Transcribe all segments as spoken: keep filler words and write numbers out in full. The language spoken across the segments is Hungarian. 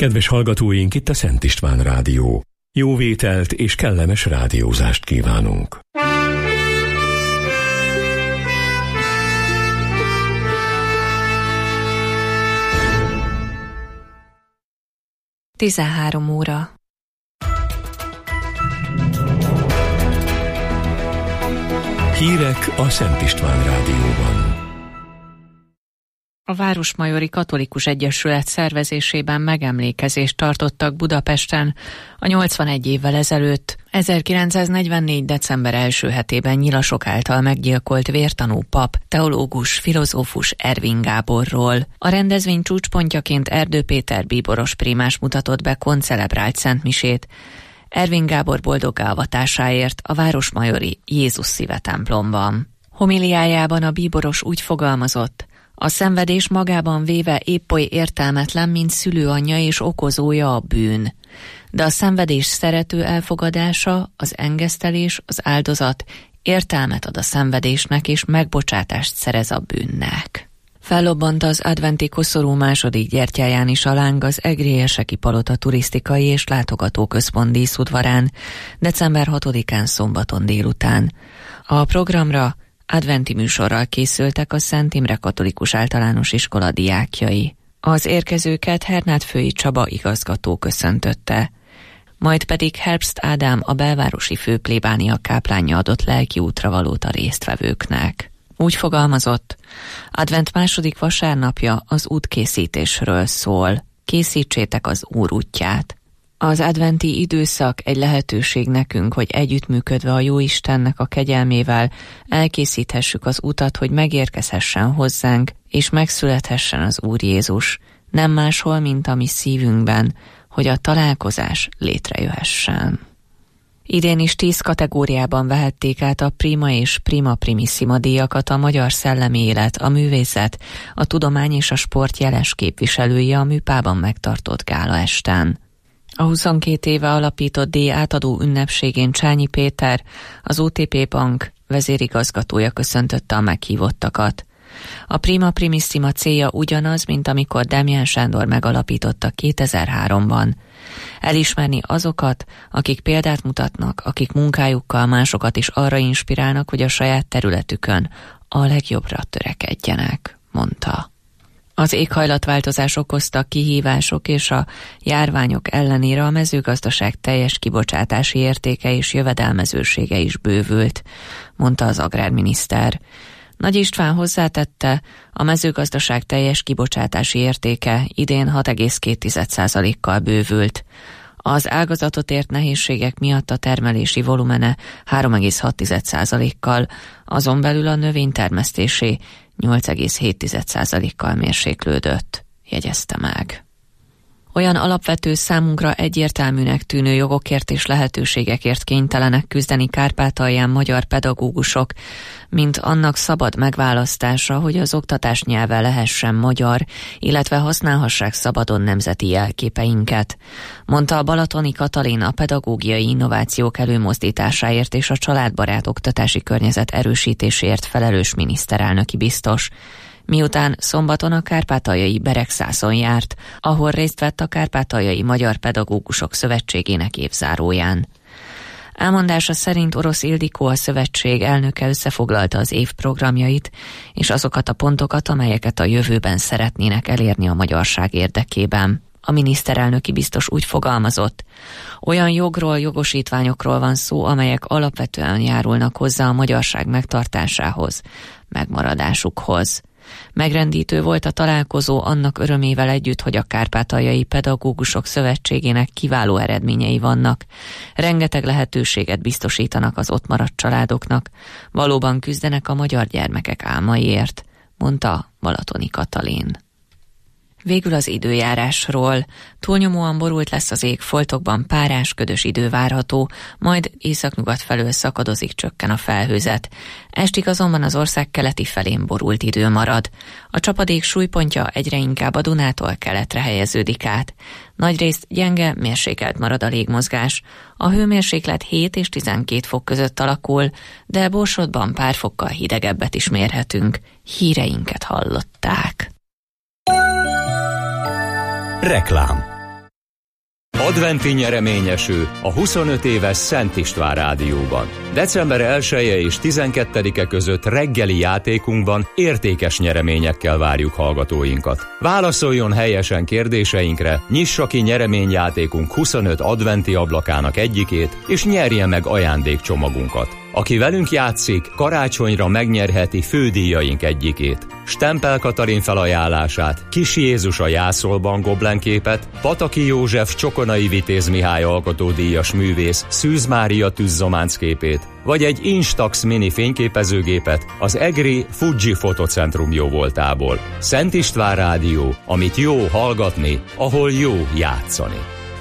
Kedves hallgatóink, itt a Szent István Rádió. Jó vételt és kellemes rádiózást kívánunk. tizenhárom óra. Hírek a Szent István Rádióban. A Városmajori Katolikus Egyesület szervezésében megemlékezést tartottak Budapesten a nyolcvanegy évvel ezelőtt, ezerkilencszáznegyvennégy. december első hetében nyilasok által meggyilkolt vértanú pap, teológus, filozófus Ervin Gáborról. A rendezvény csúcspontjaként Erdő Péter bíboros prímás mutatott be koncelebrált szentmisét Ervin Gábor boldoggá avatásáért a Városmajori Jézus Szíve templomban. Homiliájában a bíboros úgy fogalmazott: a szenvedés magában véve épp oly értelmetlen, mint szülőanyja és okozója a bűn. De a szenvedés szerető elfogadása, az engesztelés, az áldozat értelmet ad a szenvedésnek és megbocsátást szerez a bűnnek. Fellobbant az adventi koszorú második gyertyáján is a láng az Egrélyeseki Palota turisztikai és látogatóközpont díszudvarán december hatodikán szombaton délután. A programra adventi műsorral készültek a Szent Imre Katolikus Általános Iskola diákjai. Az érkezőket Hernád-Fői Csaba igazgató köszöntötte, majd pedig Herbst Ádám, a belvárosi főplébánia káplánja adott lelki útravalót a résztvevőknek. Úgy fogalmazott: advent második vasárnapja az útkészítésről szól. Készítsétek az Úr útját. Az adventi időszak egy lehetőség nekünk, hogy együttműködve a Jóistennek a kegyelmével elkészíthessük az utat, hogy megérkezhessen hozzánk, és megszülethessen az Úr Jézus, nem máshol, mint a mi szívünkben, hogy a találkozás létrejöhessen. Idén is tíz kategóriában vehették át a Prima és Prima Primissima díjakat a magyar szellemi élet, a művészet, a tudomány és a sport jeles képviselői a Műpában megtartott gálaesten. A huszonkét éve alapított díj átadó ünnepségén Csányi Péter, az o té pé Bank vezérigazgatója köszöntötte a meghívottakat. A Prima Primissima célja ugyanaz, mint amikor Demján Sándor megalapította kétezer-háromban. Elismerni azokat, akik példát mutatnak, akik munkájukkal másokat is arra inspirálnak, hogy a saját területükön a legjobbra törekedjenek, mondta. Az éghajlatváltozás okozta kihívások és a járványok ellenére a mezőgazdaság teljes kibocsátási értéke és jövedelmezősége is bővült, mondta az agrárminiszter. Nagy István hozzátette, a mezőgazdaság teljes kibocsátási értéke idén hat egész két százalékkal bővült. Az ágazatot ért nehézségek miatt a termelési volumene három egész hat százalékkal, azon belül a növénytermesztésé nyolc egész hét százalékkal mérséklődött, jegyezte meg. Olyan alapvető, számunkra egyértelműnek tűnő jogokért és lehetőségekért kénytelenek küzdeni Kárpátalján magyar pedagógusok, mint annak szabad megválasztása, hogy az oktatás nyelve lehessen magyar, illetve használhassák szabadon nemzeti jelképeinket, mondta a Balatoni Katalin a pedagógiai innovációk előmozdításáért és a családbarát oktatási környezet erősítéséért felelős miniszterelnöki biztos, miután szombaton a Kárpátaljai Beregszászon járt, ahol részt vett a Kárpátaljai Magyar Pedagógusok Szövetségének évzáróján. Elmondása szerint Orosz Ildikó, a szövetség elnöke összefoglalta az év programjait és azokat a pontokat, amelyeket a jövőben szeretnének elérni a magyarság érdekében. A miniszterelnöki biztos úgy fogalmazott: olyan jogról, jogosítványokról van szó, amelyek alapvetően járulnak hozzá a magyarság megtartásához, megmaradásukhoz. Megrendítő volt a találkozó annak örömével együtt, hogy a Kárpátaljai Pedagógusok Szövetségének kiváló eredményei vannak. Rengeteg lehetőséget biztosítanak az ott maradt családoknak, valóban küzdenek a magyar gyermekek álmaiért, mondta Balatoni Katalin. Végül az időjárásról. Túlnyomóan borult lesz az ég, foltokban párás, ködös idő várható, majd északnyugat felől szakadozik, csökken a felhőzet. Estig azonban az ország keleti felén borult idő marad. A csapadék súlypontja egyre inkább a Dunától keletre helyeződik át. Nagyrészt gyenge, mérsékelt marad a légmozgás. A hőmérséklet hét és tizenkét fok között alakul, de Borsodban pár fokkal hidegebbet is mérhetünk. Híreinket hallották. Reklám. Adventi nyereményeső a huszonöt éves Szent István Rádióban. december elseje és tizenkettedike között reggeli játékunkban értékes nyereményekkel várjuk hallgatóinkat. Válaszoljon helyesen kérdéseinkre, nyissa ki nyereményjátékunk huszonöt adventi ablakának egyikét, és nyerje meg ajándékcsomagunkat. Aki velünk játszik, karácsonyra megnyerheti fődíjaink egyikét. Stempel Katalin felajánlását, Kis Jézus a jászolban goblenképet, Pataki József Csokonai Vitéz Mihály alkotódíjas művész Szűz Mária tűzzománc képét, vagy egy Instax mini fényképezőgépet az egri Fuji Fotocentrum jóvoltából. Szent István Rádió, amit jó hallgatni, ahol jó játszani.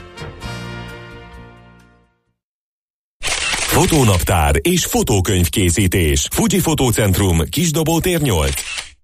Fotónaptár és fotókönyvkészítés. Fuji Fotocentrum, Kisdobótér nyolc.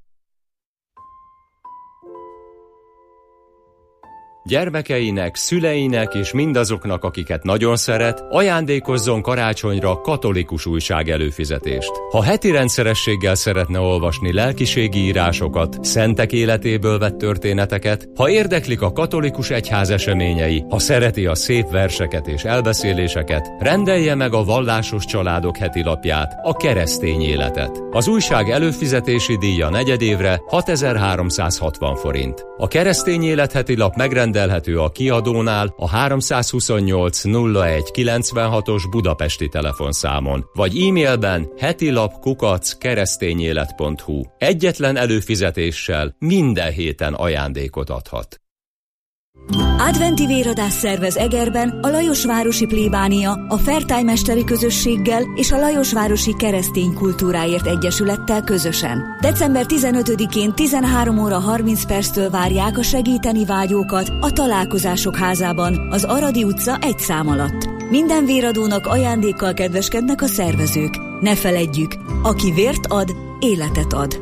Gyermekeinek, szüleinek és mindazoknak, akiket nagyon szeret, ajándékozzon karácsonyra katolikus újság előfizetést. Ha heti rendszerességgel szeretne olvasni lelkiségi írásokat, szentek életéből vett történeteket, ha érdeklik a katolikus egyház eseményei, ha szereti a szép verseket és elbeszéléseket, rendelje meg a Vallásos Családok heti lapját, a Keresztény Életet. Az újság előfizetési díja negyedévre hatezer-háromszázhatvan forint. A Keresztény Élet heti lap megrendelhető a kiadónál a háromszázhuszonnyolc nulla egy kilencvenhatos budapesti telefonszámon, vagy e-mailben hetilap kukac keresztényélet pont hu. Egyetlen előfizetéssel minden héten ajándékot adhat. Adventi véradás szervez Egerben a Lajosvárosi Plébánia, a Fertály Mesteri Közösséggel és a Lajosvárosi Keresztény Kultúráért Egyesülettel közösen. december tizenötödikén tizenhárom óra harminc perctől várják a segíteni vágyókat a Találkozások házában, az Aradi utca egy szám alatt. Minden véradónak ajándékkal kedveskednek a szervezők. Ne feledjük, aki vért ad, életet ad.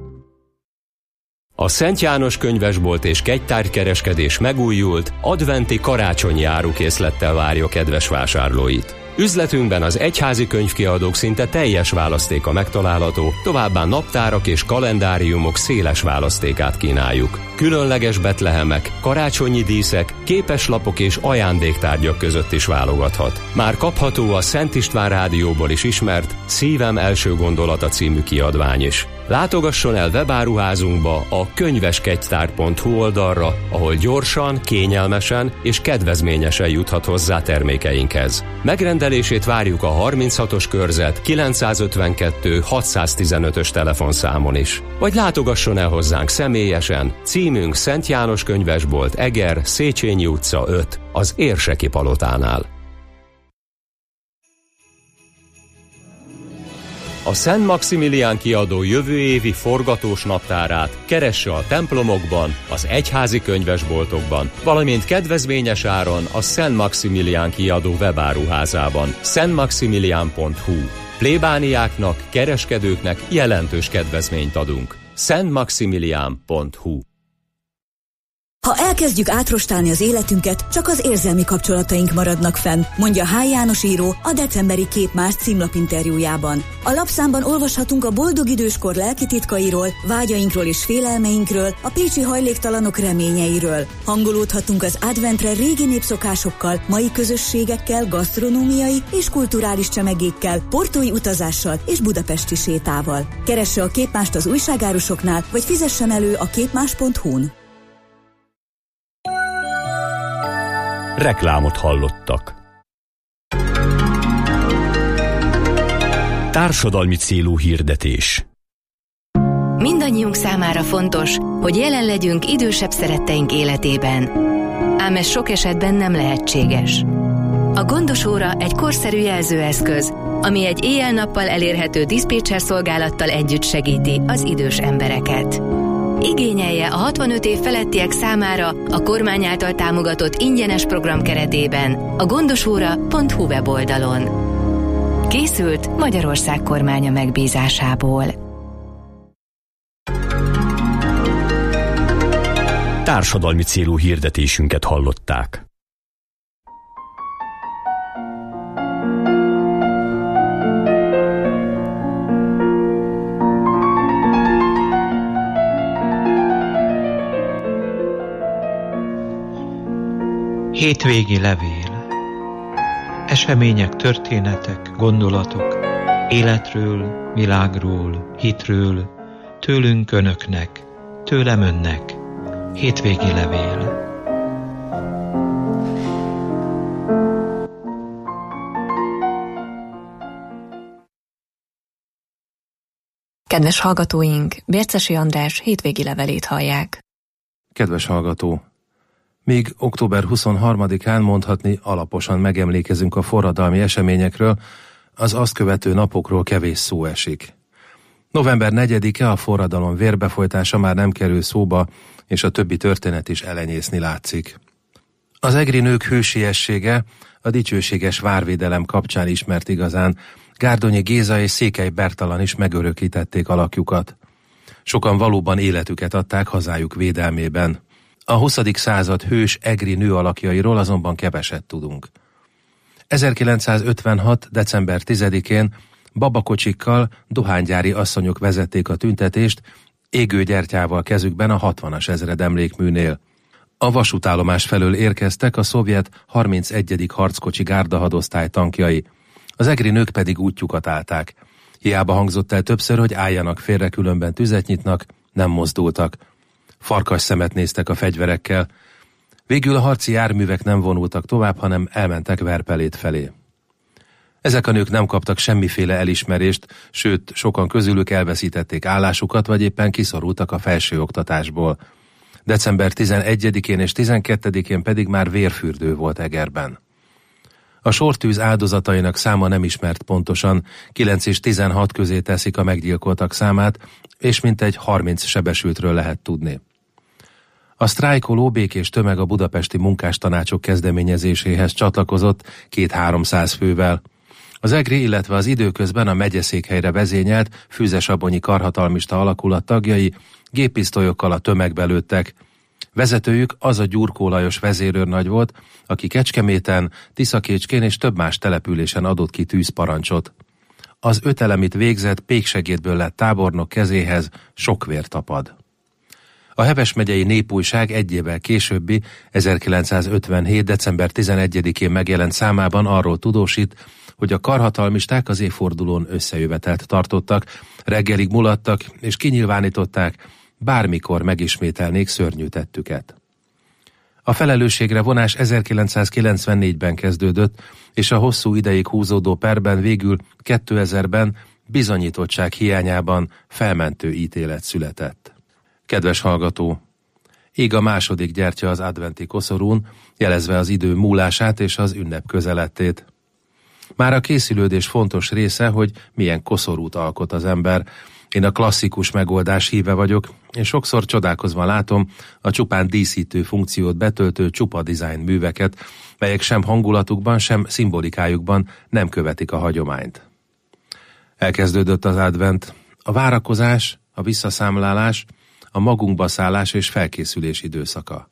A Szent János könyvesbolt és kegytárgykereskedés megújult, adventi karácsonyi árukészlettel várja kedves vásárlóit. Üzletünkben az egyházi könyvkiadók szinte teljes választéka megtalálható, továbbá naptárak és kalendáriumok széles választékát kínáljuk. Különleges betlehemek, karácsonyi díszek, képeslapok és ajándéktárgyak között is válogathat. Már kapható a Szent István Rádióból is ismert Szívem első gondolata című kiadvány is. Látogasson el webáruházunkba a könyveskegytár pont hu oldalra, ahol gyorsan, kényelmesen és kedvezményesen juthat hozzá termékeinkhez. Megrendelését várjuk a harminchatos körzet kilencszázötvenkettő hatszáztizenötös telefonszámon is. Vagy látogasson el hozzánk személyesen, címünk Szent János könyvesbolt, Eger, Széchenyi utca öt, az Érseki palotánál. A Szent Maximilián kiadó jövő évi forgatós naptárát keresse a templomokban, az egyházi könyvesboltokban, valamint kedvezményes áron a Szent Maximilián kiadó webáruházában, szent maximilián pont hu. Plébániáknak, kereskedőknek jelentős kedvezményt adunk. szent maximilián pont hu. Ha elkezdjük átrostálni az életünket, csak az érzelmi kapcsolataink maradnak fenn, mondja H. János író a decemberi Képmás címlapinterjújában. A lapszámban olvashatunk a boldog időskor lelki titkairól, vágyainkról és félelmeinkről, a pécsi hajléktalanok reményeiről. Hangolódhatunk az adventre régi népszokásokkal, mai közösségekkel, gasztronómiai és kulturális csemegékkel, portói utazással és budapesti sétával. Keresse a Képmást az újságárusoknál, vagy fizessen elő a képmás pont hu-n. Reklámot hallottak. Társadalmi célú hirdetés. Mindannyiunk számára fontos, hogy jelen legyünk idősebb szeretteink életében. Ám ez sok esetben nem lehetséges. A gondos óra egy korszerű jelzőeszköz, ami egy éjjel-nappal elérhető diszpécser szolgálattal együtt segíti az idős embereket. Igényelje a hatvanöt év felettiek számára a kormány által támogatott ingyenes program keretében a gondosóra pont hu weboldalon. Készült Magyarország kormánya megbízásából. Társadalmi célú hirdetésünket hallották. Hétvégi levél. Események, történetek, gondolatok, életről, világról, hitről, tőlünk önöknek, tőlem önnek. Hétvégi levél. Kedves hallgatóink, Bércesi András hétvégi levelét hallják. Kedves hallgató! Míg október huszonharmadikán mondhatni alaposan megemlékezünk a forradalmi eseményekről, az azt követő napokról kevés szó esik. november negyedike a forradalom vérbefolytása már nem kerül szóba, és a többi történet is elenyészni látszik. Az egri nők hősiessége a dicsőséges várvédelem kapcsán ismert igazán. Gárdonyi Géza és Székely Bertalan is megörökítették alakjukat. Sokan valóban életüket adták hazájuk védelmében. A huszadik század hős egri nő alakjairól azonban keveset tudunk. ezerkilencszázötvenhat. december tizedikén babakocsikkal dohánygyári asszonyok vezették a tüntetést, égő gyertyával kezükben a hatvanas ezred emlékműnél. A vasútállomás felől érkeztek a szovjet harmincegyedik harckocsi gárdahadosztály tankjai. Az egri nők pedig útjukat állták. Hiába hangzott el többször, hogy álljanak félre, különben tüzet nyitnak, nem mozdultak. Farkas szemet néztek a fegyverekkel. Végül a harci járművek nem vonultak tovább, hanem elmentek Verpelét felé. Ezek a nők nem kaptak semmiféle elismerést, sőt, sokan közülük elveszítették állásukat, vagy éppen kiszorultak a felsőoktatásból. december tizenegyedikén és tizenkettedikén pedig már vérfürdő volt Egerben. A sortűz áldozatainak száma nem ismert pontosan, kilenc és tizenhat közé teszik a meggyilkoltak számát, és mintegy harminc sebesültről lehet tudni. A sztrájkoló békés tömeg a budapesti munkástanácsok kezdeményezéséhez csatlakozott két-háromszáz fővel. Az egri, illetve az időközben a megyeszékhelyre vezényelt fűzesabonyi karhatalmista alakulat tagjai géppisztolyokkal a tömegbe lőttek. Vezetőjük az a Gyurkó Lajos vezérőrnagy volt, aki Kecskeméten, Tiszakécskén és több más településen adott ki tűzparancsot. Az öt elemit végzett péksegédből lett tábornok kezéhez sok vér tapad. A Heves megyei Népújság egy évvel későbbi, ezerkilencszázötvenhét. december tizenegyedikén megjelent számában arról tudósít, hogy a karhatalmisták az évfordulón összejövetelt tartottak, reggelig mulattak és kinyilvánították, bármikor megismételnék szörnyű tettüket. A felelősségre vonás ezerkilencszázkilencvennégyben kezdődött, és a hosszú ideig húzódó perben végül kétezerben bizonyítottság hiányában felmentő ítélet született. Kedves hallgató! Ég a második gyertya az adventi koszorún, jelezve az idő múlását és az ünnep közelettét. Már a készülődés fontos része, hogy milyen koszorút alkot az ember. Én a klasszikus megoldás híve vagyok, és sokszor csodálkozva látom a csupán díszítő funkciót betöltő csupa design műveket, melyek sem hangulatukban, sem szimbolikájukban nem követik a hagyományt. Elkezdődött az advent, a várakozás, a visszaszámlálás, a magunkba szállás és felkészülés időszaka.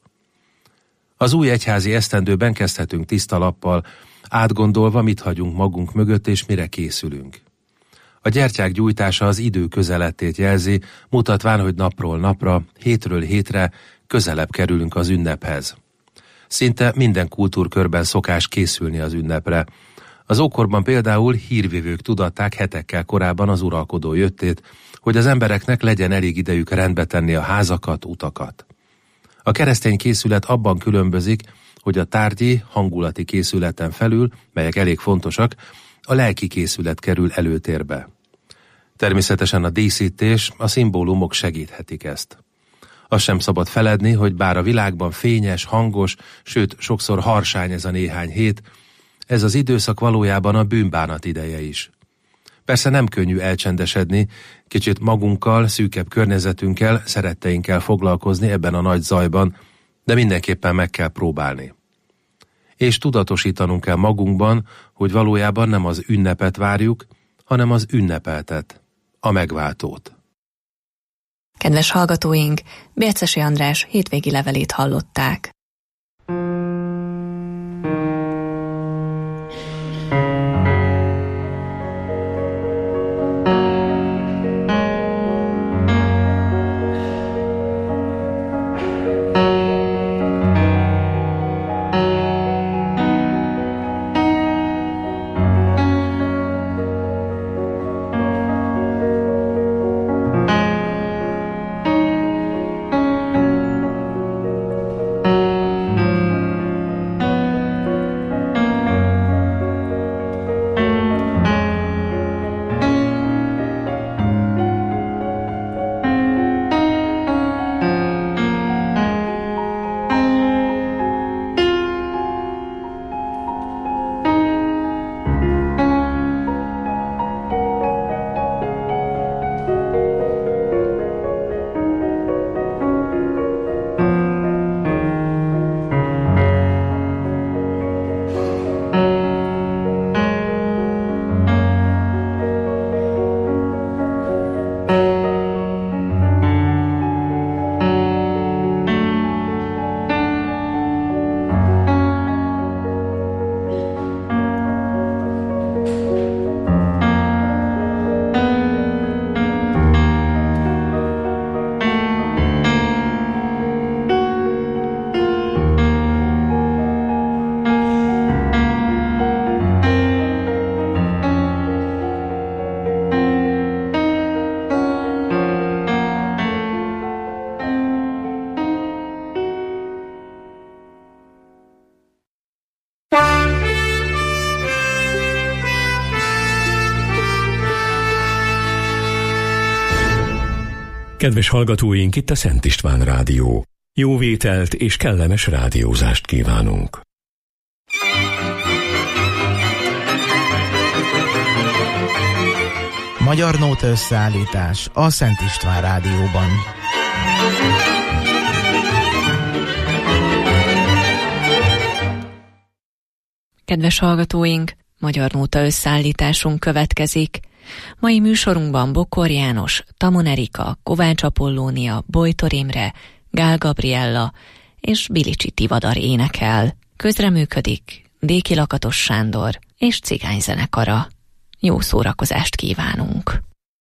Az új egyházi esztendőben kezdhetünk tiszta lappal, átgondolva, mit hagyunk magunk mögött és mire készülünk. A gyertyák gyújtása az idő közelettét jelzi, mutatván, hogy napról napra, hétről hétre közelebb kerülünk az ünnephez. Szinte minden kultúrkörben szokás készülni az ünnepre. Az ókorban például hírvivők tudatták hetekkel korábban az uralkodó jöttét, hogy az embereknek legyen elég idejük rendbe tenni a házakat, utakat. A keresztény készület abban különbözik, hogy a tárgyi, hangulati készületen felül, melyek elég fontosak, a lelki készület kerül előtérbe. Természetesen a díszítés, a szimbólumok segíthetik ezt. Azt sem szabad feledni, hogy bár a világban fényes, hangos, sőt sokszor harsány ez a néhány hét, ez az időszak valójában a bűnbánat ideje is. Persze nem könnyű elcsendesedni, kicsit magunkkal, szűkebb környezetünkkel, szeretteinkkel foglalkozni ebben a nagy zajban, de mindenképpen meg kell próbálni. És tudatosítanunk kell magunkban, hogy valójában nem az ünnepet várjuk, hanem az ünnepeltet, a megváltót. Kedves hallgatóink, Bércesi András hétvégi levelét hallották. Kedves hallgatóink, itt a Szent István Rádió. Jó vételt és kellemes rádiózást kívánunk. Magyar Nóta összeállítás a Szent István Rádióban. Kedves hallgatóink, Magyar Nóta összeállításunk következik. Mai műsorunkban Bokor János, Tamon Erika, Kovács Apollónia, Bojtor Imre, Gál Gabriella és Bilicsi Tivadar énekel. Közreműködik Déki Lakatos Sándor és cigányzenekara. Jó szórakozást kívánunk!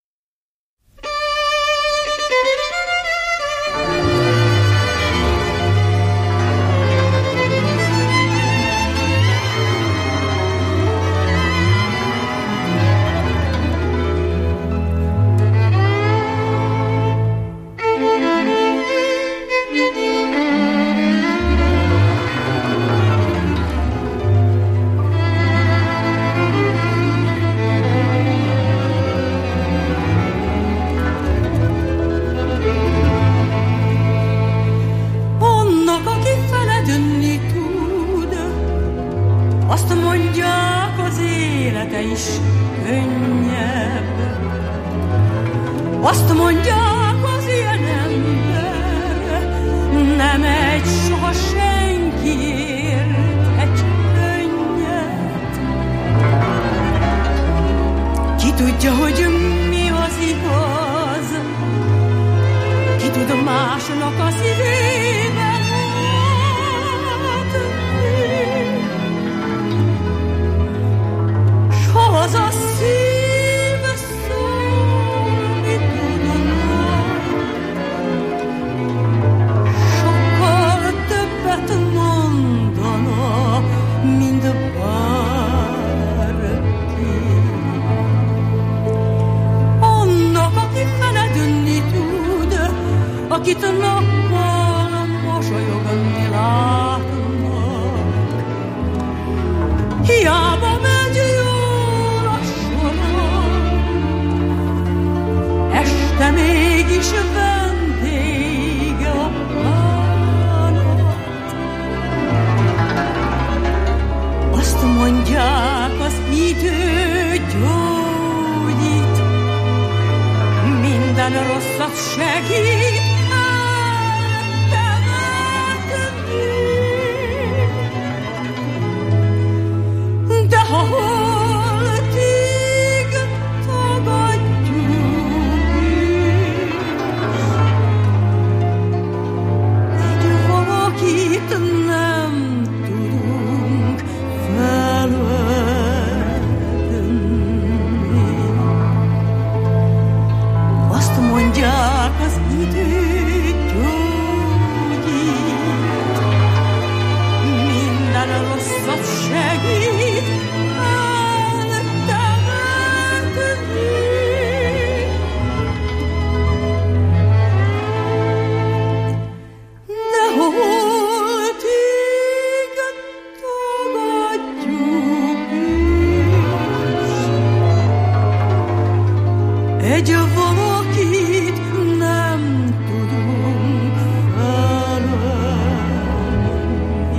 Azt mondják, az élete is könnyebb. Azt mondják, az ilyen ember nem egy soha senkiért egy könnyed. Ki tudja, hogy mi az igaz, ki tud másnak a szívében az a szív szólni tudna, sokkal többet mondana, mint bárki. Annak, aki feledni tud, akit nappal mosolyogni látnak, hiába megy de mégis vendége a bánat. Azt mondják, az idő gyógyít, minden rosszat segít eltemetni. De ha holtig tagadjuk, itt nem tudunk felvenni. Azt mondják, az idő gyógyít, minden rosszat segít eltemetni. De hol egy valakit nem tudunk felvenni.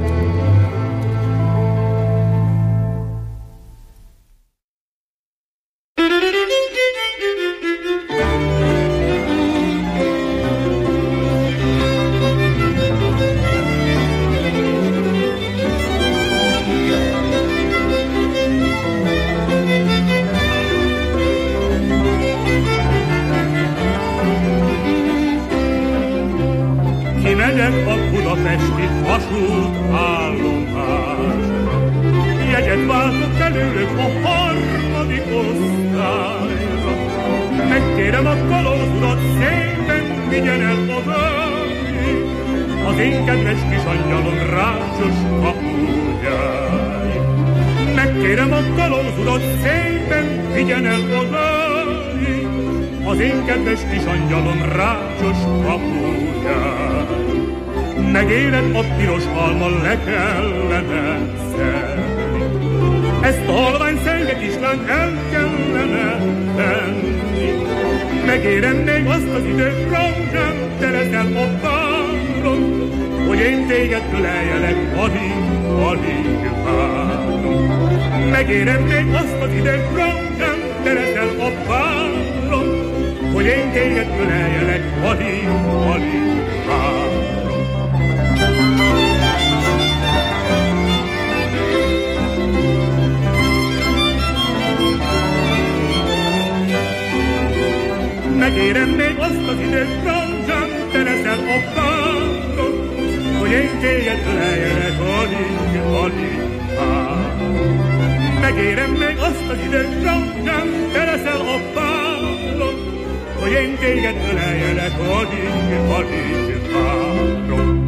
A budapesti vasútállomás. Jegyet váltott előlük a harmadik osztályra. Megkérem a kalózurat, szépen vigyen el odáig, az én kedves kis angyalom rácsos kapujáig. Megkérem a kalózurat, szépen vigyen el odáig, az én kedves kis angyalom rácsos kapujáig. Megéled a piros halma, le kellene szedni, ezt a halvány szenge kislányt el kellene tenni. Megérem még azt az időt, Rózsám, te leszel a párom, hogy én téged öleljelek, alig, alig várom. Megérem még azt az időt, Rózsám, te leszel a párom, hogy én téged öleljelek, alig, alig várom. Megérem még azt az időt, Rózsám, te leszel a párom, hogy én téged öleljelek, alig, alig várom. Megérem még azt az időt, Rózsám, te leszel a párom, hogy én téged öleljelek, alig, alig várom.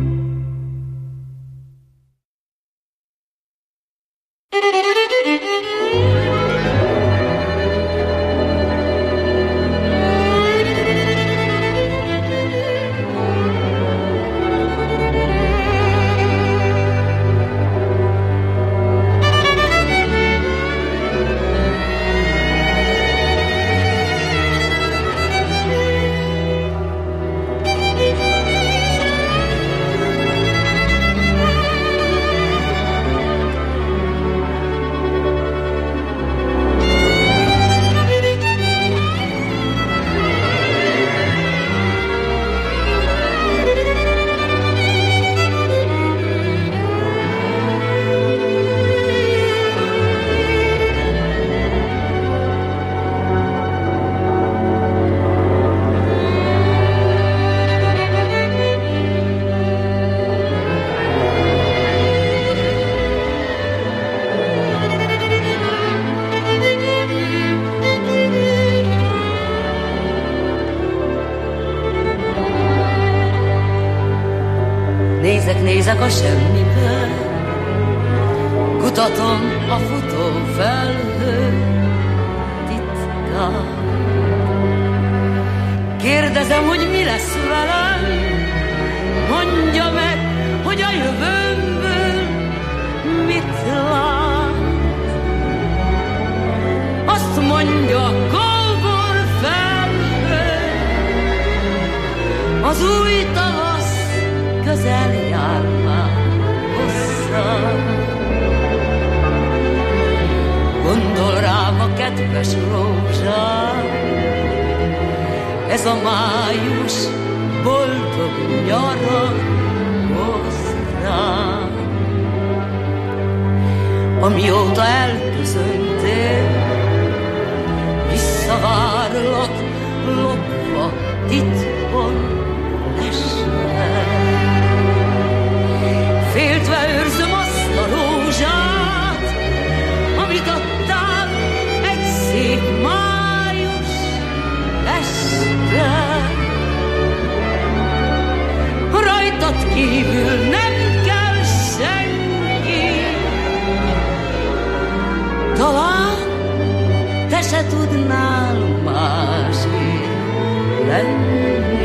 Nézek a semmibe, kutatom a futó felhő titkát. Kérdezem, hogy mi lesz velem, mondja meg, hogy a jövőmből mit lát. Azt mondja, kóbor felhő, az új tavasz közel jár már hozzám. Gondol rám a kedves rózsám, ez a május boldog nyara hoz rám. Amióta elköszöntél, visszavárlak, lopva titkon lesve. Féltve őrzöm azt a rózsát, amit adtál egy szép május este. Rajtad kívül nem kell senki, talán te se tudnál másé lenni.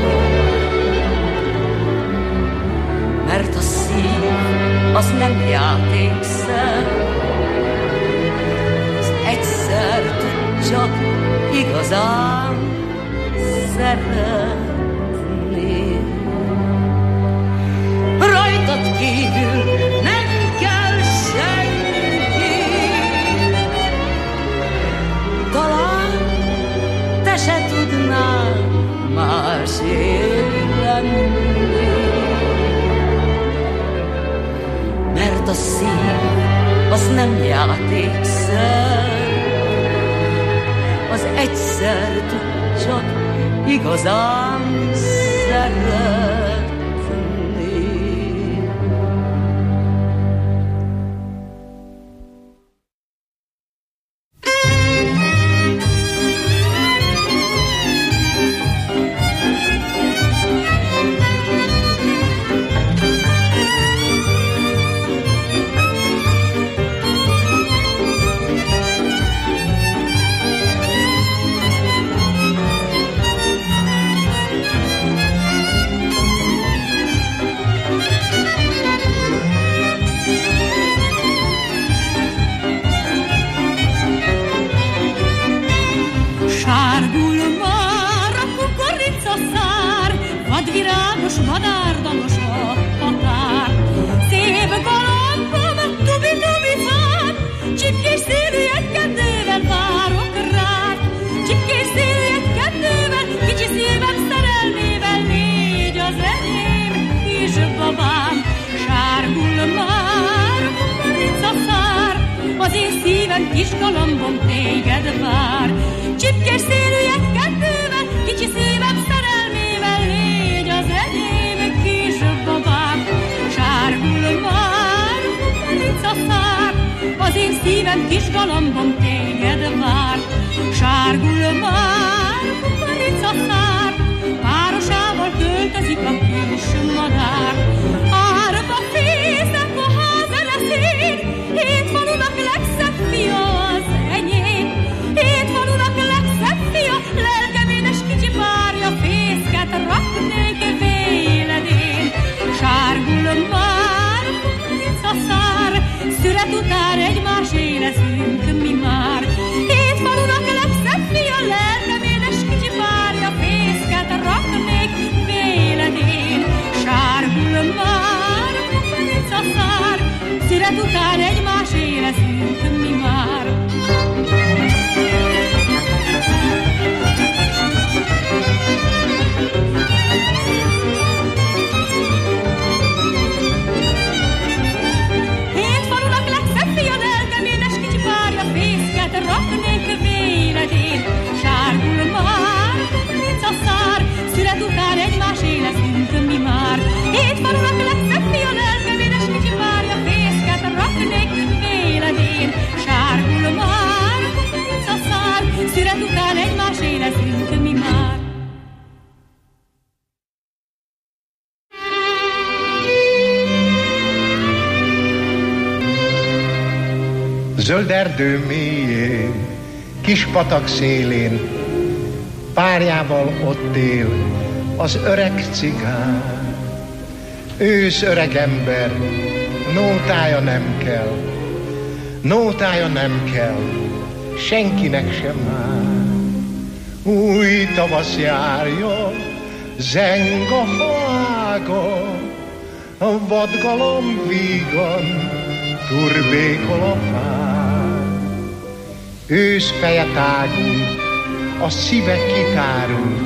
Mert a szív az nem játékszer, az egyszer tud csak igazán szeretni. Rajtad kívül nem kell senki, talán te se tudnál másé lenni. Mert a szív az nem játékszer, az egyszer tud csak igazán szeretni. kis galambom téged vár. Csipkés szélűek kettővel, kicsi szívem szerelmével, légy az enyém kis babám. Sárgul már kukorica szár, az én szívem kis galambom téged vár. Sárgul már kukorica szár, párosával költözik a kis madár. Árba fészek a ház ereszén, hét falunak legszebb fia az enyém. Hét falunak legszebb fia, lelkeménes kicsi párja, fészket raknék véledén. Sárgul már kukorica szár, szüret után egymás élezünk mi már. Hét falunak legszebb fia, lelkeménes kicsi párja, fészket raknék véledén. Sárgul már kukorica szár, szület után egymás élezünk mi már. Hét falunak legszebb fia, lelkeménes kicsi párja, fészket raknék véledén. Sárgul már kukorica szár, szület után egymás élezünk mi már. Hét falunak legszebb fia, lelkeménes kicsi párja, fészket raknék véledén. Sárgul már kukorica szár, szület után egymás élezünk mi már. Zöld erdő mélyén, kis patak szélén, párjával ott él az öreg cigán. Ősz öreg ember, nótája nem kell, nótája nem kell, senkinek sem már. Új tavasz járja, zeng a faágon, a vadgalom vígan, turbékol a fán. Ősz feje tágul, a szíve kitárul,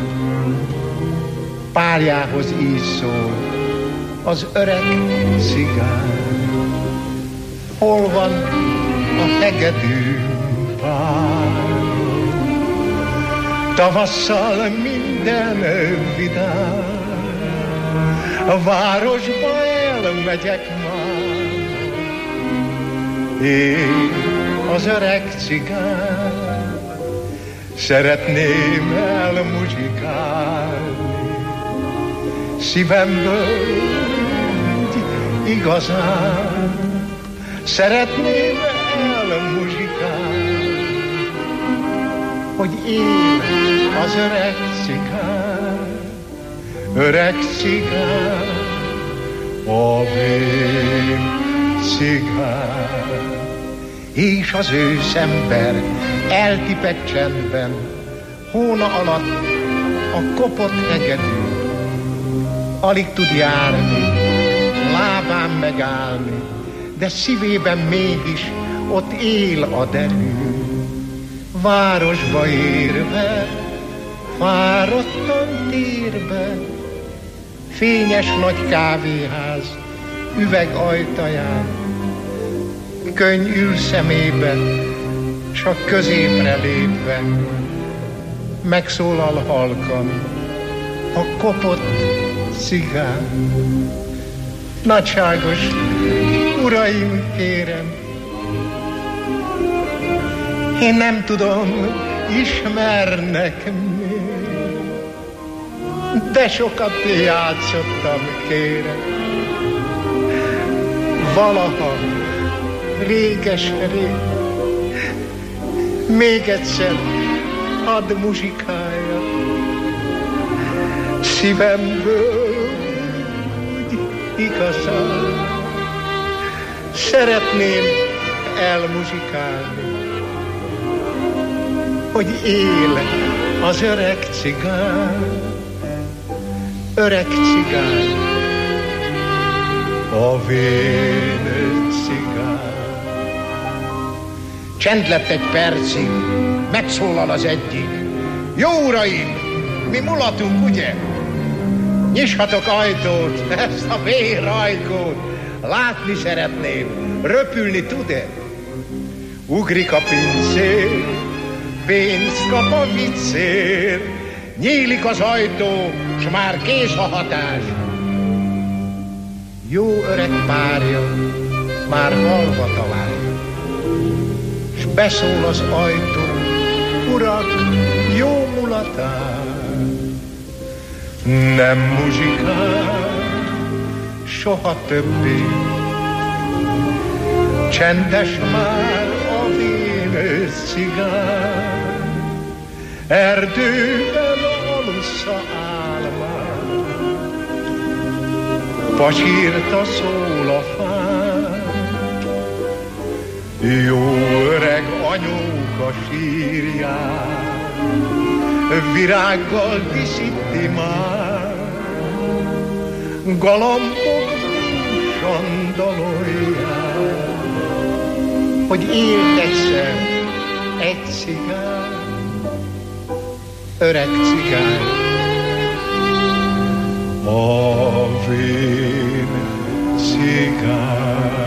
párjához így szól az öreg cigán. Hol van a hegedű pár? Tavasszal minden vidám, a városba elmegyek már. Én az öreg cigán szeretném elmuzsikálni szívemből igazán. Szeretném elmuzsikálni, hogy él az öreg cigán, öreg cigán, a vén cigán. És az őszember eltipett csendben, hóna alatt a kopott hegedű, alig tud járni, lábán megállni, de szívében mégis ott él a derű. Városba érve, fáradtan térbe, fényes nagy kávéház üveg ajtaján, könny ül szemébe, csak középre lépve, megszólal halkan a kopott cigán. Nagyságos uraim, kérem, én nem tudom, ismernek még, de sokat játszottam, kérem. Valaha, réges-rég, még egyszer hadd muzsikálja szívemből igazán. Szeretném elmuzsikálni, hogy él az öreg cigán, öreg cigán, a vén cigán. Csend lett egy percig, megszólal az egyik. Jó uraim, mi mulatunk, ugye? Nyishatok ajtót, ezt a vérajkót. Látni szeretném, röpülni tud-e? ugrik a pincér, pénzt kap a viccér, nyílik az ajtó, s már kész a hatás. Jó öreg párja már halva találja, s beszól az ajtó, urak, jó mulatás. Nem muzsikál soha többé, csendes már a vénős cigány, erdőben alussza álmát, pacsírta szól a fán. Jó öreg anyóka sírját virággal díszíti már, galambok búsan dalolják, hogy élt egyszer egy cigány, öreg cigány, a vén cigány.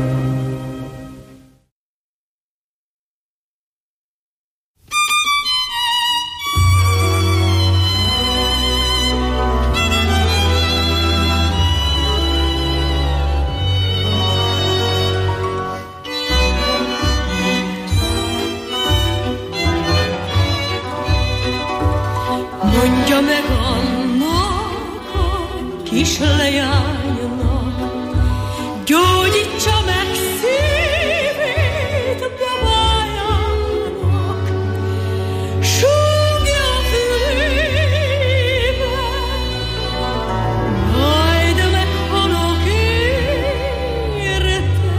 Mondja meg annak a kis leánynak, gyógyítsa meg szívét babájának, súgja a fülébe, majd meghalok érte.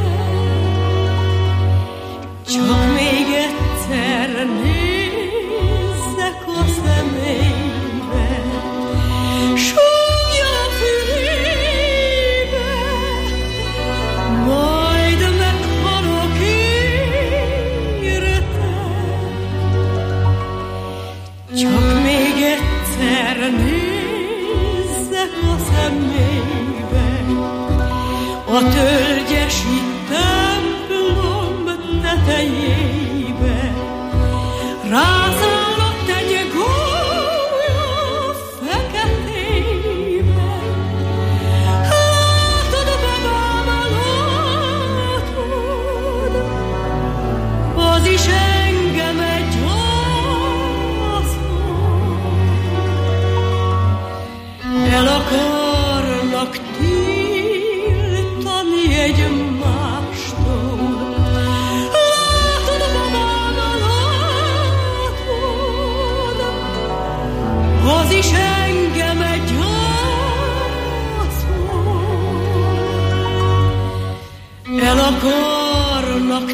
Csak még egyszer nézzek a személybe, súgja a fülébe, majd meghalok érte. Csak még egyszer nézzek a személybe, a tölgyesi templom tetejébe, rászállott egy gólya feketébe. Látod, babám, látod, az is engem egy gyászol. El akarnak tiltani egymástól. Látod, babám, látod, az is engem egy gyászol. El akarnak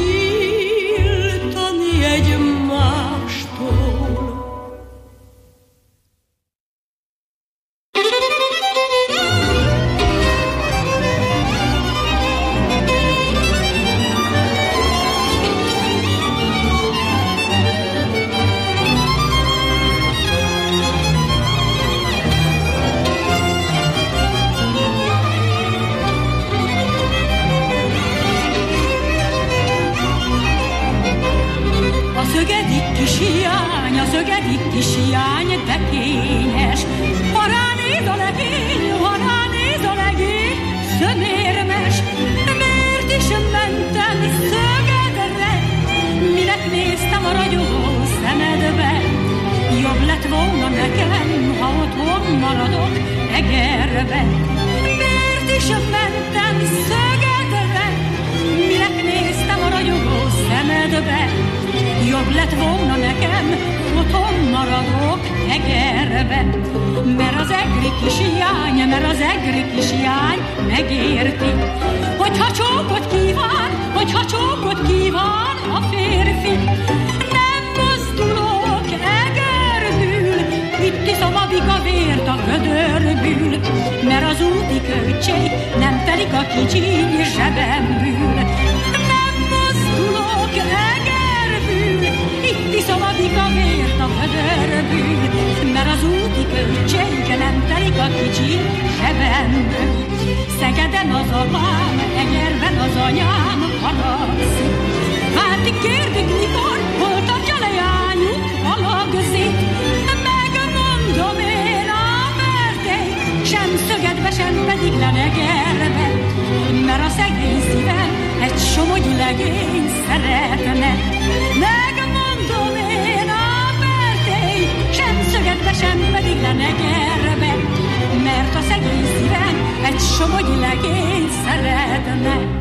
tiltani egymástól. A szögedik kis hiány, a szögedik kis hiány, de kényes. Ha ránéz a legény, ha ránéz a legény, szönérmes. Miért is mentem szögedre, minek néztem a ragyogó szemedbe? Jobb lett volna nekem, ha otthon maradok Egerbe. Miért is mentem szögedre, minek néztem a ragyogó szemedbe? Jobb lett volna nekem, otthon maradok Egerbe. Mert az egri kis hiány, mert az egri kis hiány megérti, hogyha csókot kíván, hogyha csókot kíván a férfi. Nem mozdulok Egerből, itt iszom a bika vért a gödörből, mert az úti költség nem telik a kicsi zsebemből. Nem mozdulok Egerből, itt iszom a bika vért a gödörből, mert az úti költség nem telik a kicsi zsebemből. Szegeden az apám, Egerben az anyám haragszik, Várti Kérdik mikor, hol tartja leányuk alagzit. Megmondom én a Bertély, sem szögetbe, sem pedig lenegerbe, mert a szegény szívem egy somogyi legény szeretne. Megmondom én a Bertély, sem szögetbe, sem pedig lenegerbe, mert a szegény szívem egy somogyi legény szeretne.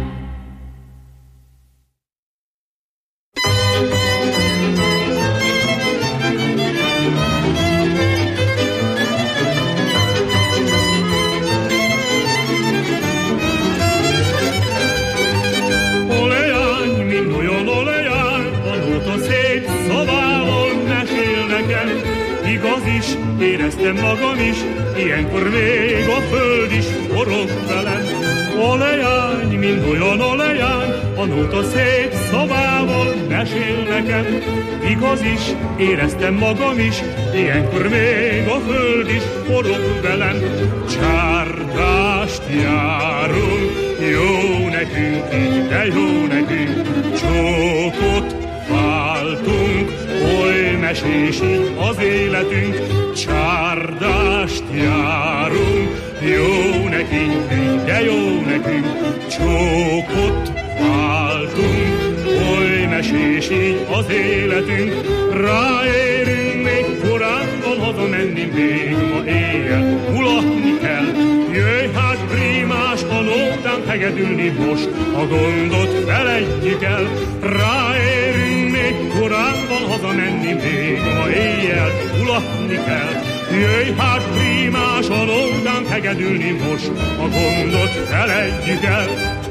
Éreztem magam is, ilyenkor még a föld is forog velem. A leány, mind olyan a leány, a nóta szép szavával mesél nekem. Igaz is, éreztem magam is, ilyenkor még a föld is forog velem. Csárdást járunk, jó nekünk, de jó nekünk, csókot váltunk, oly mesés az életünk. Csárdást járunk, jó nekünk, de jó nekünk, csókot váltunk, oly mesés így az életünk. Ráérünk, még korán van hazamenni, még ma éjjel mulatni kell. Jöjj hát prímás, a nótán hegedülni most, a gondot feledjük el. Ráérünk, még korán van hazamenni, még ma éjjel mulatni kell. Jöjj hát prímás, a nótán hegedülni most, a gondot feledjük el.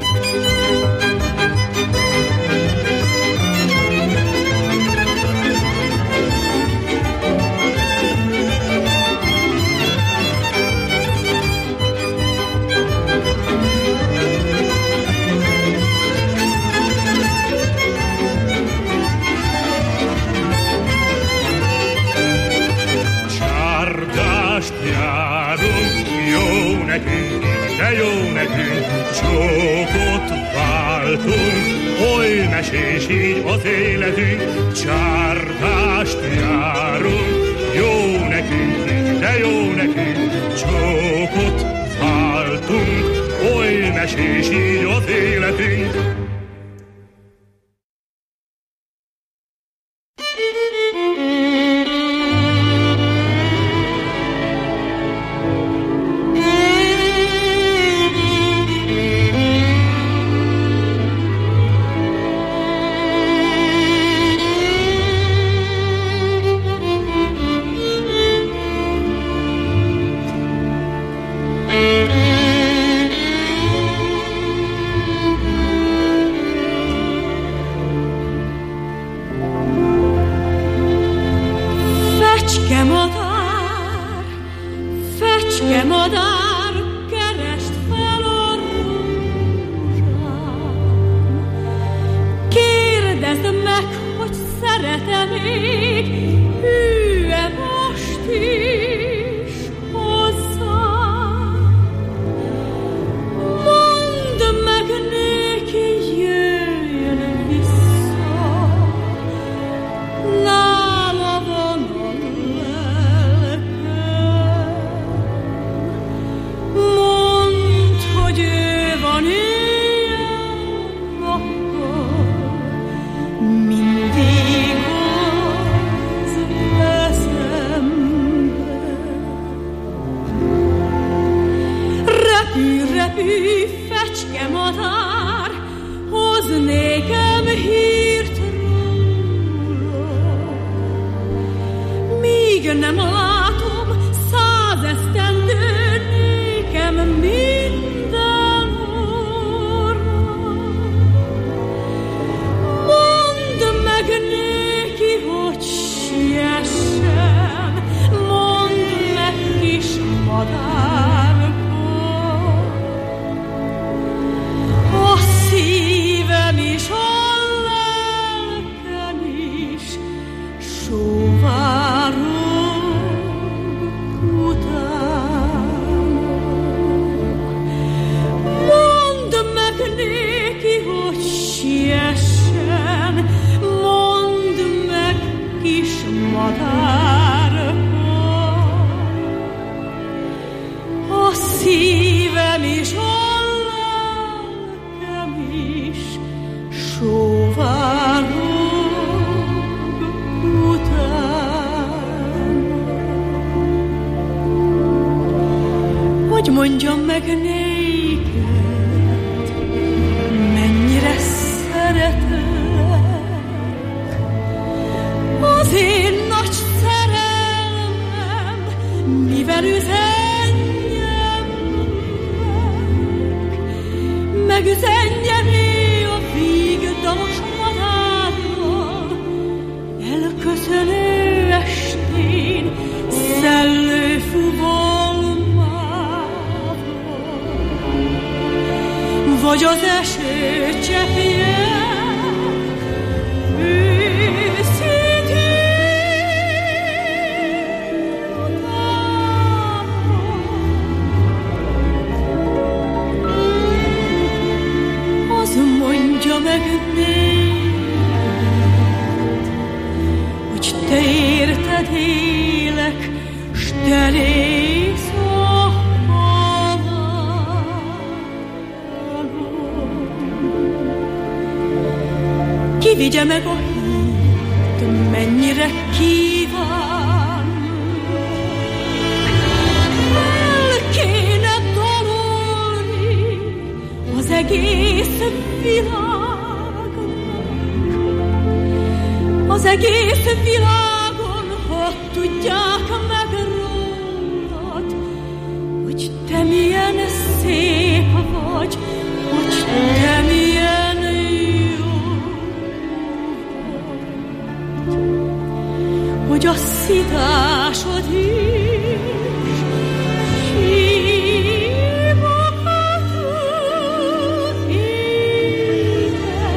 Nekünk, de jó nekünk, csókot váltunk, oly mesés így az életünk. Csárdást járunk, jó nekünk, de jó nekünk, csókot váltunk, oly mesés így az életünk. Sóváró mondjam meg néked, mennyire szeretlek. Az én nagy szerelmem, mivel üzenjem meg, megüzenjem én a vígdalos madárral, elköszönő estén, szellő fuvolmával, vagy az eső cseppje, mondja meg néked, hogy te érted élek, s te rész a halálon. Ki vigye meg a hírt, mennyire kíván, el kéne dalolni az egész világnak, az egész világon, hogy tudják meg rólad, hogy te milyen szép vagy, hogy te milyen jó vagy, hogy a szidásod is simogató édes.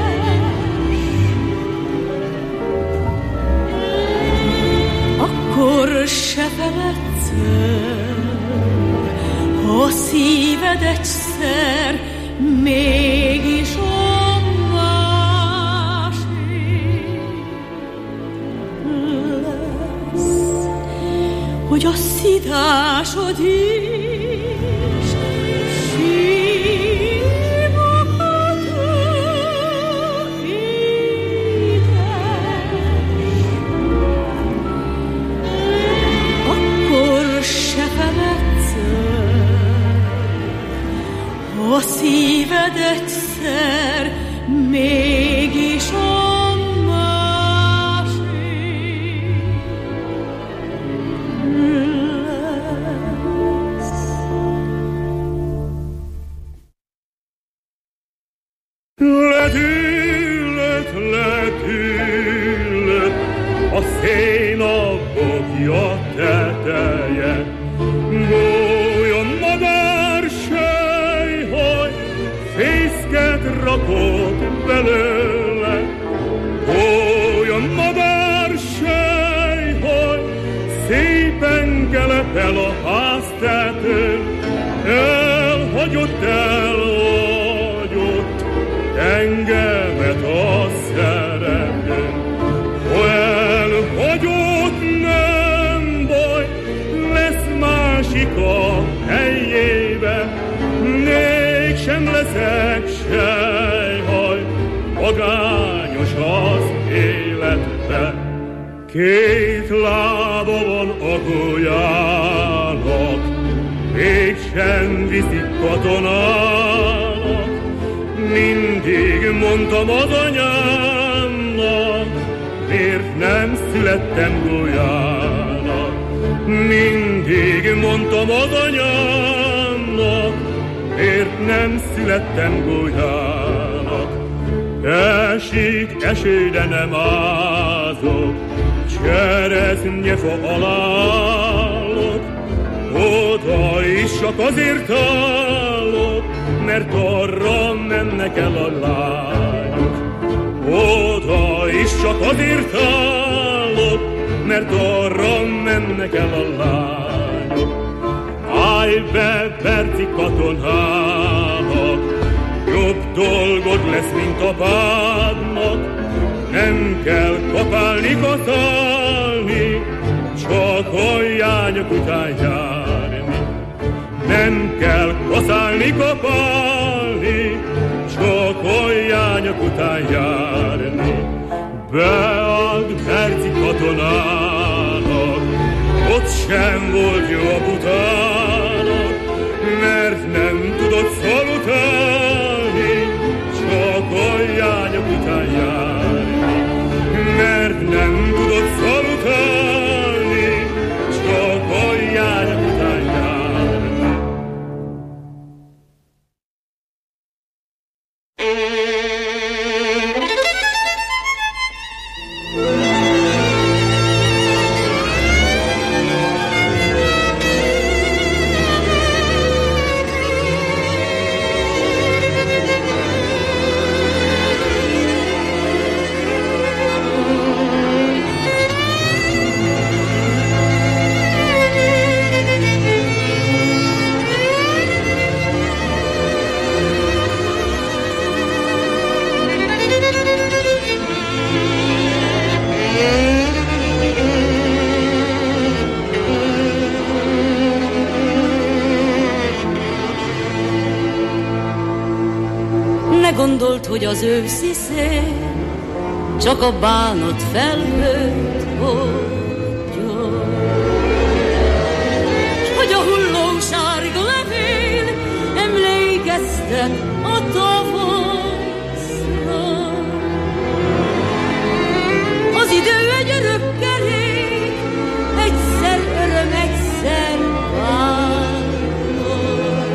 Akkor se feledsz el, ha szíved egyszer mégis a másé lesz, hogy a szidásod is simogató édes. Akkor se feledsz el, ha szíved egyszer mégis a Letűlött, letűlött a szén a bokja teteje, gólyon madár sejhaj, fészket rakott belőle. Gólyon madár sejhaj, szépen gelepel a háztetőn, elhagyott, elhagyott engemet a szeretőn. Ha elhagyott, nem baj, lesz másik a helyébe, mégsem leszek sejhaj, magányos az életbe. Két lába van a golyának, mégsem viszik katonának. Mindig mondtam az anyámnak, miért nem születtem golyának. Mindig mondtam az anyámnak, miért nem születtem golyának. Esik eső, de nem ázok, cseresznyefa alá állok. Oda is csak azért állok, mert arra mennek el a lányok. Oda is csak azért állok, mert arra mennek el a lányok. Állj be, perci katonának, jobb dolgod lesz, mint apádnak. Nem kell kapálni, kaszálni, csak a jányok után járni. Nem kell kaszálni, kapálni, csak a jányok után járni. Beáld perci katonának, ott sem volt jobb utának, gondolt, hogy az őszi szél csak a bánat felhőt hordja, hogy a hulló sárga levél emlékeztet a tavaszra. Az idő egy örök kerék, egyszer öröm, egyszer bánat.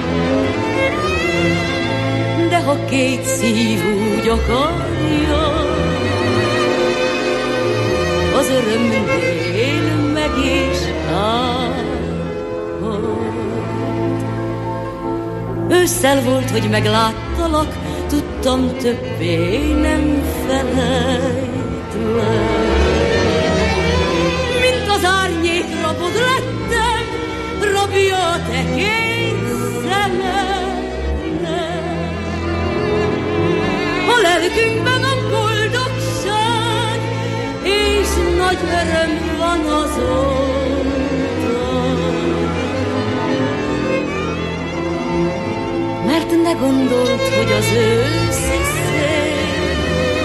De ha két szív úgy akarja, az örömnél meg is állhat. Ősszel volt, hogy megláttalak, tudtam, többé nem felejtlek. Mint az árnyék rabod lettem, rabja a te kényszenednek. A lelkünkben a boldogság, és nagy öröm van azóta. Mert ne gondold, hogy az őszi szél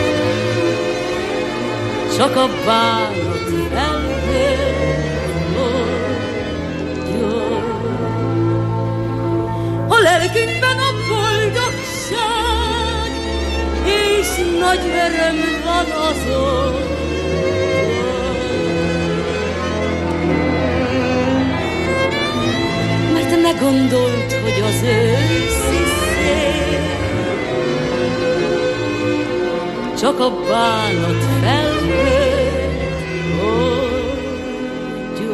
csak a bánat felhőt hordja. A lelkünkben a boldogság, és nagy öröm van azóta. Mert ne gondold, hogy az őszi szél csak a bánat felhőt hordja.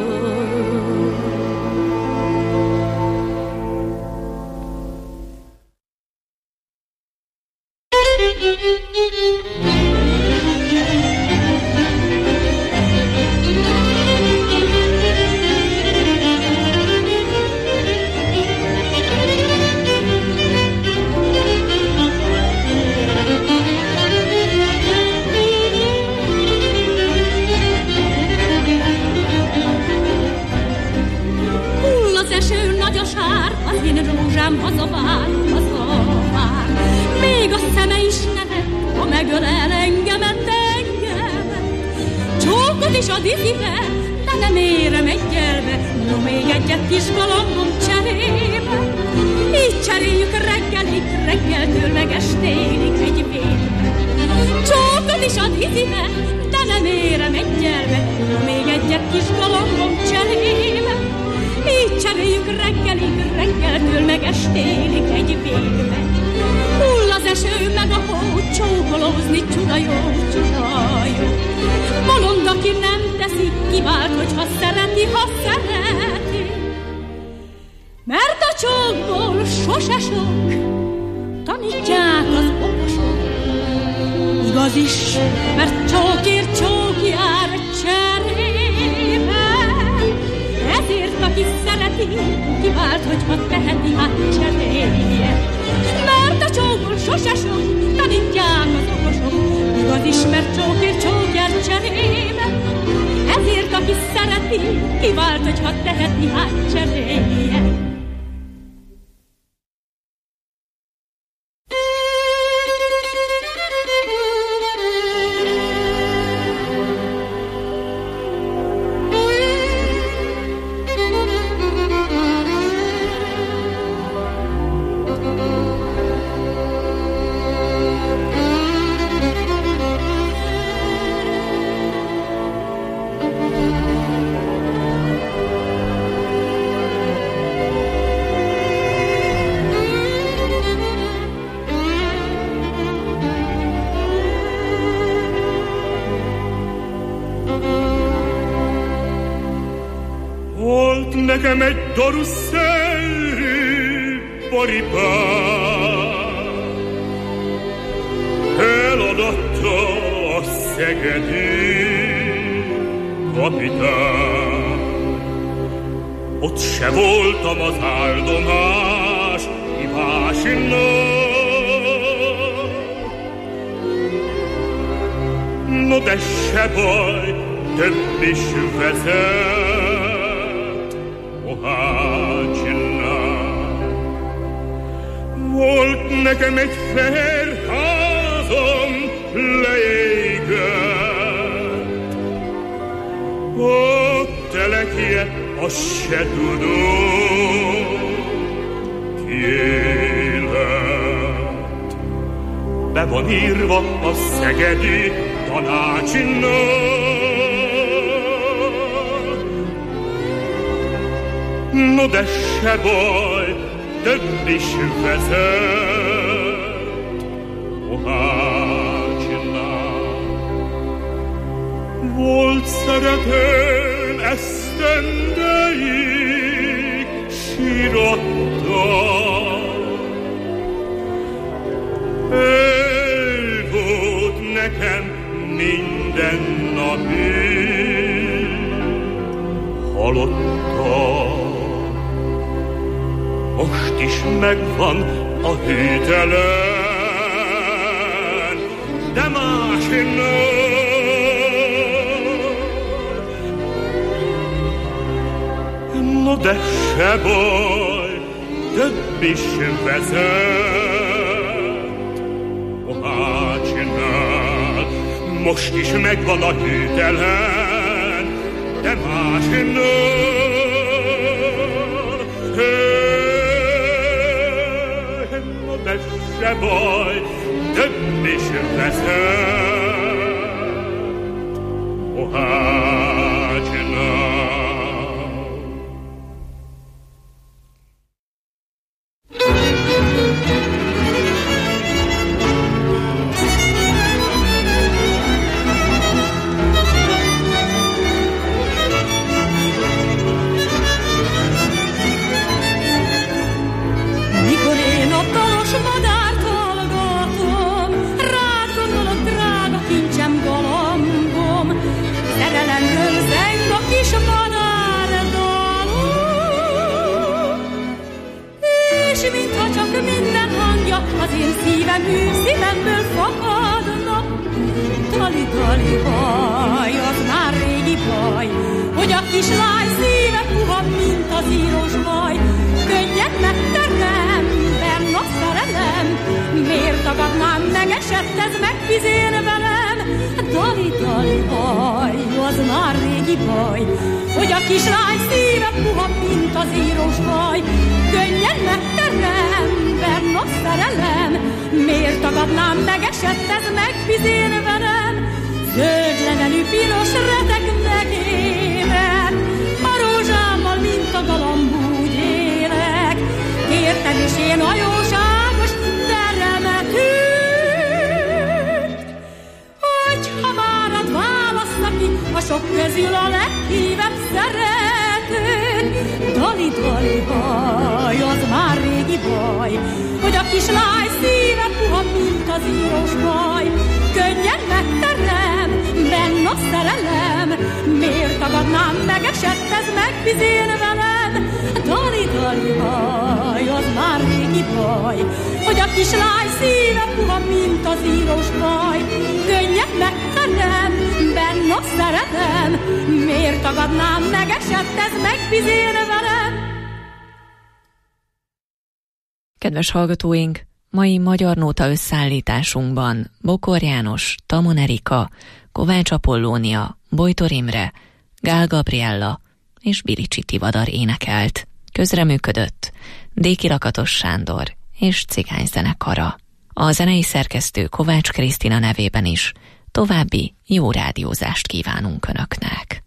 Hazavár, hazavár, még a szeme is nevet, ha megölel engemet, engemet. Csókot is ad ifibe, de nem érem egyelve, no még egyet kis galambom cserébe. Így cseréljük reggelig, reggeltől meg estélig egy vérbe. Csókot is ad ifibe, de nem érem egyelve, no még egyet kis galambom cserébe. Így cseréljük reggelig, reggeltől meg estélig egy végbe. Hull az eső meg a hó, csókolózni csuda jó, csuda jó. Bolond, aki nem teszi, kivált, hogyha szereti, ha szereti. Mert a csókból sose sok, tanítják az okosok. Igaz is, mert csókért csók jár cserébe. Ezért, aki szereti, kivált, hogyha teheti, hát cserélje. Mert a csókból sose sok, tanítják az okosok. Igaz is, mert csókért csók jár cserébe. Ezért, aki szereti, kivált, hogyha teheti, hát cserélje. Nekem egy dorusszerű paripám, eladatta a szegedi kapitán. Ott se voltam az áldomás hibási nap. No de se baj, több is vezet Mohácsnál. Volt nekem egy fehér helye, azt se tudom, kié lett. Be van írva a szegedi tanácsnak, no de se baj, több is vezet Mohácsnál. Volt szeretőm esztendeig, sírattal. Ő volt nekem minden napi halottal. Most is megvan a hűtelen, de másnál. No de se baj, több is vezet Mohácsnál. Most is megvan a hűtelen, de másnál. No de se baj, több is vezet Mohácsnál. Az én szívem hű, szívemből fakadna. Tali-tali baj, az már régi baj, hogy a kislány szíve puha, mint az írós vaj. Könnyed megteremben a szerelem, miért tagadnám meg, esett ez megfizén velem. Tali-tali baj, az már régi baj, hogy a kislány szíve puha, mint az írós vaj. Könnyed megteremben a szerelem, miért tagadnám meg, esett ez megfizén velem. Zöld levelű piros retek megérek, a rózsámmal, mint a galambúgy élek. Kértem is én a jóságos teremtőt, hogyha márad válassza ki a sok közül a leghívebb szeretőt. Dali-dali baj, az már régi baj, hogy a kislány szíve puha, mint az írós vaj. Könnyen megterem benn a szerelem, miért tagadnám meg, esett ez megfizén velem. Dali-dali baj, az már régi baj, hogy a kislány szíve puha, mint az írós vaj. Könnyen megterem benn a szerelem, miért tagadnám meg, esett ez megfizén velem. Kedves hallgatóink, mai Magyar Nóta összeállításunkban Bokor János, Tamon Erika, Kovács Apollónia, Bojtor Imre, Gál Gabriella és Biricsi Tivadar énekelt. Közreműködött Déki Lakatos Sándor és Cigány zenekara. A zenei szerkesztő Kovács Krisztina nevében is további jó rádiózást kívánunk Önöknek.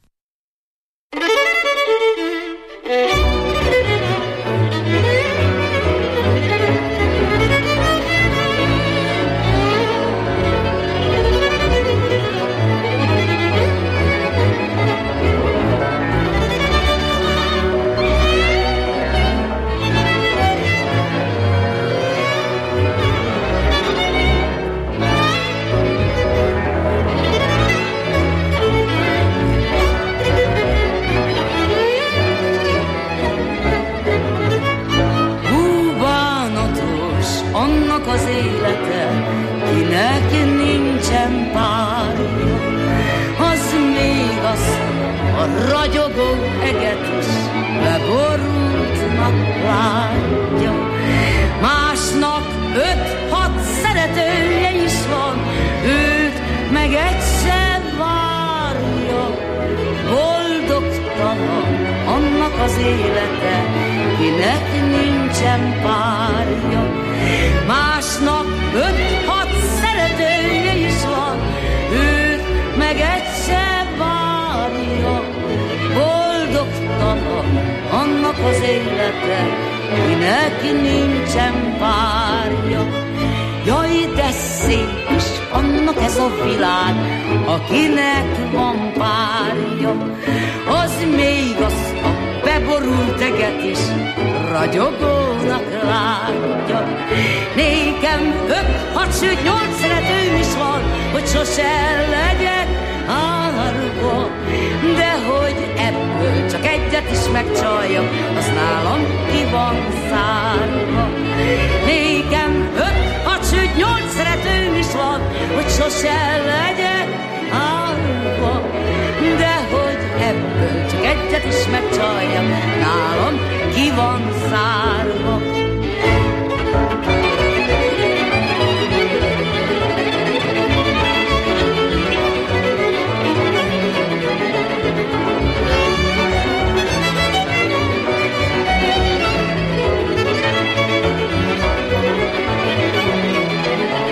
az élete, kinek nincsen párja. Másnak öt-hat szeretője is van, őt meg egyszer várja. Boldogtalan annak az élete, kinek nincsen párja. Jaj, de szép is annak ez a világ, akinek van párja. Az még azt a beborult eget is ragyogónak látja. Nékem öt, hat, sőt nyolc szeretőm is van, hogy sose legyek árva. De hogy ebből csak egyet is megcsaljak, az nálam ki van zárva. Nékem öt, hat, sőt nyolc szeretőm is van, hogy sose legyek árva. De hogy ebből csak egyet is megcsaljak, nálam ki van zárva.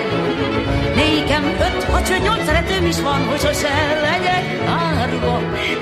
Nékem öt, hat, sőt nyolc szeretőm is van, hogy sose legyek árva.